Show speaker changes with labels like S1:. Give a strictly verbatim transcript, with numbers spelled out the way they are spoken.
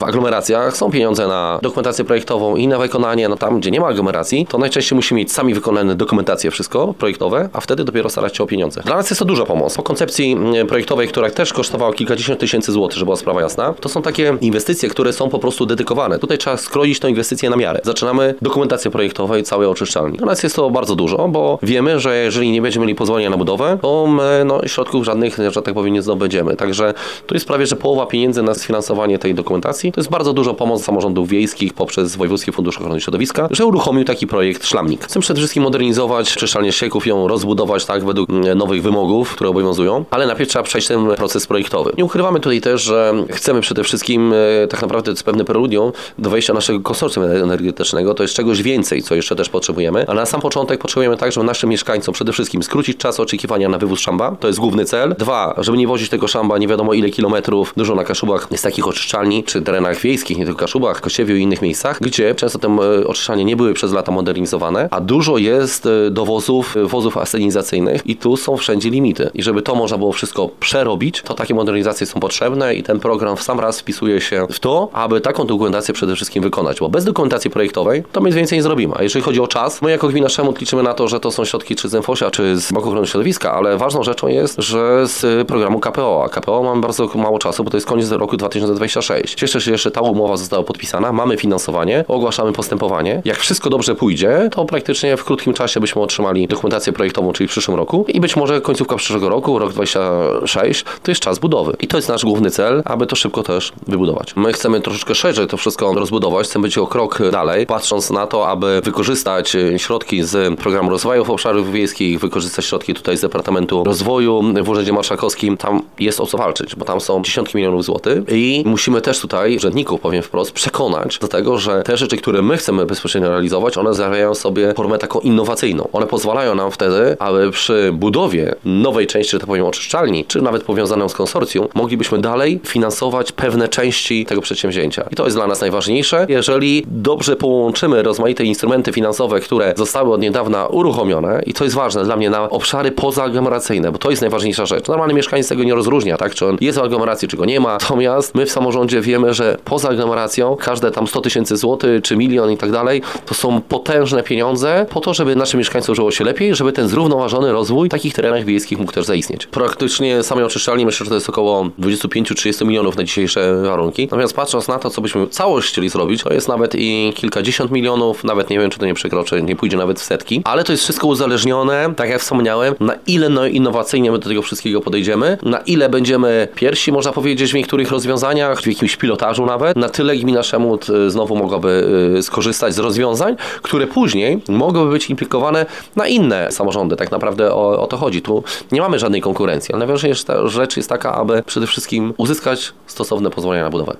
S1: W aglomeracjach są pieniądze na dokumentację projektową i na wykonanie, no tam, gdzie nie ma aglomeracji, to najczęściej musimy mieć sami wykonane dokumentacje, wszystko projektowe, a wtedy dopiero starać się o pieniądze. Dla nas jest to duża pomoc. Po koncepcji projektowej, która też kosztowała kilkadziesiąt tysięcy złotych, żeby była sprawa jasna, to są takie inwestycje, które są po prostu dedykowane. Tutaj trzeba skroić tę inwestycję na miarę. Zaczynamy dokumentację projektową i całej oczyszczalni. Dla nas jest to bardzo dużo, bo wiemy, że jeżeli nie będziemy mieli pozwolenia na budowę, to my, no, środków żadnych, że tak powiem, nie zdobędziemy. Także tu jest prawie, że połowa pieniędzy na sfinansowanie tej dokumentacji. To jest bardzo duża pomoc samorządów wiejskich poprzez Wojewódzki Fundusz Ochrony Środowiska, że uruchomił taki projekt Szlamnik. Chcemy przede wszystkim modernizować czyszczalnię ścieków, ją rozbudować tak według nowych wymogów, które obowiązują, ale najpierw trzeba przejść ten proces projektowy. Nie ukrywamy tutaj też, że chcemy przede wszystkim tak naprawdę to jest pewne preludium do wejścia naszego konsorcjum energetycznego, to jest czegoś więcej, co jeszcze też potrzebujemy, ale na sam początek potrzebujemy tak, żeby naszym mieszkańcom przede wszystkim skrócić czas oczekiwania na wywóz szamba, to jest główny cel. Dwa, żeby nie wozić tego szamba nie wiadomo ile kilometrów, dużo na Kaszubach jest takich oczyszczalni, czy terenach wiejskich, nie tylko Kaszubach, Kosiewiu i innych miejscach, gdzie często te oczyszczalnie nie były przez lata modernizowane, a dużo jest dowozów, wozów asenizacyjnych i tu są wszędzie limity. I żeby to można było wszystko przerobić, to takie modernizacje są potrzebne i ten program w sam raz wpisuje się w to, aby taką dokumentację przede wszystkim wykonać, bo bez dokumentacji projektowej to my nic więcej nie zrobimy. A jeżeli chodzi o czas, my jako gmina Szemut liczymy na to, że to są środki czy z M F O S-a, czy z Banku Ochrony Środowiska, ale ważną rzeczą jest, że z programu K P O, a K P O mamy bardzo mało czasu, bo to jest koniec roku dwa tysiące dwudziestego szóstego. Cieszę się, że jeszcze ta umowa została podpisana, mamy finansowanie, ogłaszamy postępowanie. Jak wszystko dobrze pójdzie, to praktycznie w krótkim czasie byśmy otrzymali dokumentację projektową, czyli w przyszłym roku i być może końcówka przyszłego roku, rok dwudziesty szósty, to jest czas budowy. I to jest nasz główny cel, aby to szybko też wybudować. My chcemy troszeczkę szerzej to wszystko rozbudować, chcemy być o krok dalej, patrząc na to, aby wykorzystać środki z Programu Rozwoju Obszarów Wiejskich, wykorzystać środki tutaj z Departamentu Rozwoju w Urzędzie Marszałkowskim. Tam jest o co walczyć, bo tam są dziesiątki milionów złotych i musimy też tutaj urzędników, powiem wprost, przekonać do tego, że te rzeczy, które my chcemy bezpośrednio realizować, one zawierają sobie formę taką innowacyjną. One pozwalają nam wtedy, aby przy budowie nowej części, że tak powiem, oczyszczalni, czy nawet powiązaną z konsorcjum, moglibyśmy dalej finansować pewne części tego przedsięwzięcia. I to jest dla nas najważniejsze. Jeżeli dobrze połączymy rozmaite instrumenty finansowe, które zostały od niedawna uruchomione, i to jest ważne dla mnie, na obszary pozaaglomeracyjne, bo to jest najważniejsza rzecz. Normalny mieszkaniec tego nie rozróżnia, tak? Czy on jest w aglomeracji, czy go nie ma. Natomiast my w samorządzie wiemy, że poza aglomeracją każde tam sto tysięcy złotych, czy milion i tak dalej, to są potężne pieniądze po to, żeby naszym mieszkańcom żyło się lepiej, żeby ten zrównoważony rozwój w takich terenach wiejskich mógł też zaistnieć. Praktycznie samej oczyszczalni myślę, że to jest około dwadzieścia pięć do trzydziestu milionów na dzisiejsze warunki. Natomiast patrząc na to, co byśmy całość chcieli zrobić, to jest nawet i kilkadziesiąt milionów, nawet nie wiem, czy to nie przekroczy, nie pójdzie nawet w setki, ale to jest wszystko uzależnione, tak jak wspomniałem, na ile no innowacyjnie my do tego wszystkiego podejdziemy, na ile będziemy pierwsi, można powiedzieć, w niektórych rozwiązaniach, w jakimś pilotażu nawet, na tyle gmina Szemut znowu mogłaby skorzystać z rozwiązań, które później mogłyby być implikowane na inne samorządy. Tak naprawdę o, o to chodzi. Tu nie mamy żadnej konkurencji, ale najważniejsza rzecz jest taka, aby przede wszystkim uzyskać stosowne pozwolenia na budowę.